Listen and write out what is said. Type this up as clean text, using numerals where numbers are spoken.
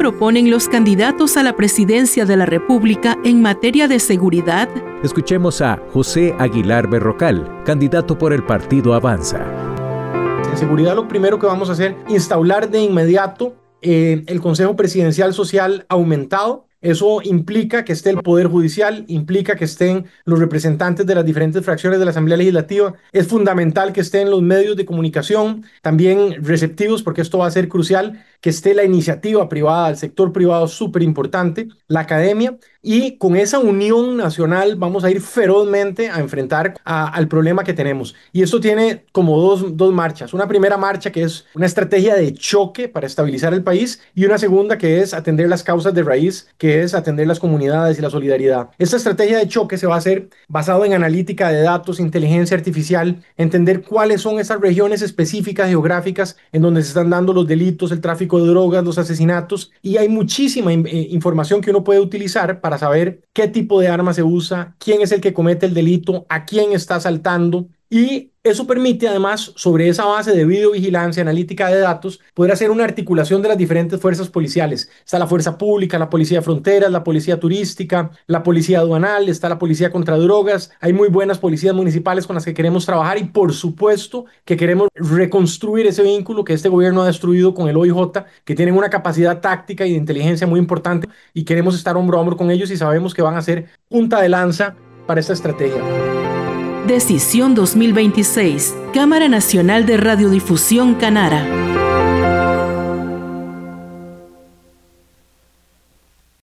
proponen los candidatos a la presidencia de la República en materia de seguridad? Escuchemos a José Aguilar Berrocal, candidato por el partido Avanza. En seguridad, lo primero que vamos a hacer, instaurar de inmediato el Consejo Presidencial Social aumentado. Eso implica que esté el Poder Judicial, implica que estén los representantes de las diferentes fracciones de la Asamblea Legislativa. Es fundamental que estén los medios de comunicación también receptivos, porque esto va a ser crucial, que esté la iniciativa privada, el sector privado, súper importante, la academia, y con esa unión nacional vamos a ir ferozmente a enfrentar al problema que tenemos. Y esto tiene como dos marchas. Una primera marcha que es una estrategia de choque para estabilizar el país, y una segunda que es atender las causas de raíz, que es atender las comunidades y la solidaridad. Esta estrategia de choque se va a hacer basado en analítica de datos, inteligencia artificial, entender cuáles son esas regiones específicas geográficas en donde se están dando los delitos, el tráfico de drogas, los asesinatos, y hay muchísima información que uno puede utilizar para saber qué tipo de arma se usa, quién es el que comete el delito, a quién está asaltando. Y eso permite, además, sobre esa base de videovigilancia, analítica de datos, poder hacer una articulación de las diferentes fuerzas policiales. Está la fuerza pública, la policía de fronteras, la policía turística, la policía aduanal, está la policía contra drogas. Hay muy buenas policías municipales con las que queremos trabajar, y por supuesto que queremos reconstruir ese vínculo que este gobierno ha destruido con el OIJ, que tienen una capacidad táctica y de inteligencia muy importante, y queremos estar hombro a hombro con ellos, y sabemos que van a ser punta de lanza para esta estrategia. Decisión 2026, Cámara Nacional de Radiodifusión Canara.